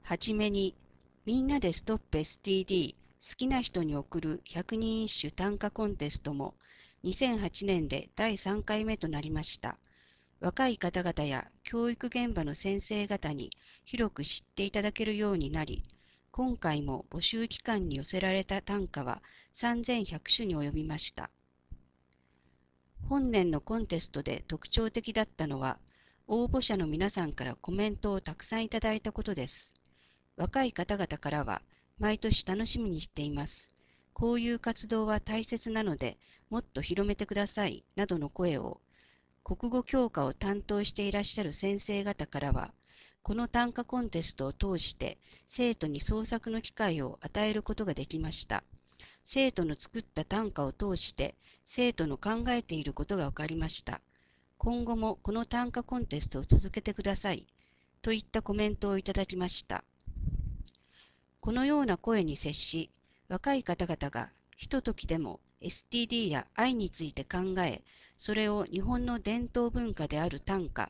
はじめに、みんなでストップ STD 好きな人に送る百人一首短歌コンテストも2008年で第3回目となりました。若い方々や教育現場の先生方に広く知っていただけるようになり、今回も募集期間に寄せられた短歌は3100首に及びました。本年のコンテストで特徴的だったのは、応募者の皆さんからコメントをたくさんいただいたことです。若い方々からは、毎年楽しみにしています。こういう活動は大切なので、もっと広めてください、などの声を、国語教科を担当していらっしゃる先生方からは、この短歌コンテストを通して生徒に創作の機会を与えることができました。生徒の作った短歌を通して生徒の考えていることが分かりました。今後もこの短歌コンテストを続けてください。といったコメントをいただきました。このような声に接し、若い方々がひとときでも STD や愛について考え、それを日本の伝統文化である短歌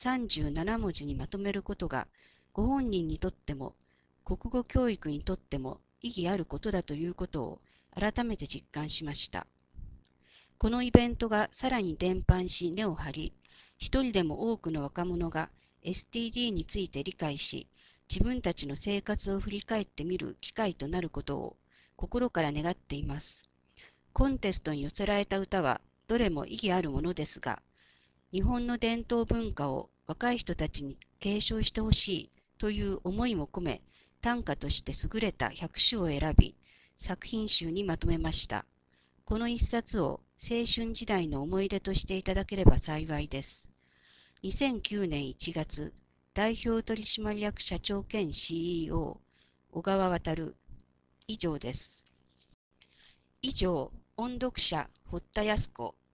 37文字にまとめることが、ご本人にとっても、国語教育にとっても意義あることだということを改めて実感しました。このイベントがさらに伝播し根を張り、一人でも多くの若者が STD について理解し、自分たちの生活を振り返ってみる機会となることを心から願っています。コンテストに寄せられた歌はどれも意義あるものですが、日本の伝統文化を若い人たちに継承してほしいという思いも込め、短歌として優れた100首を選び、作品集にまとめました。この一冊を青春時代の思い出としていただければ幸いです。2009年1月、代表取締役社長兼 CEO、小川渉、以上です。以上、音読者、堀田康子、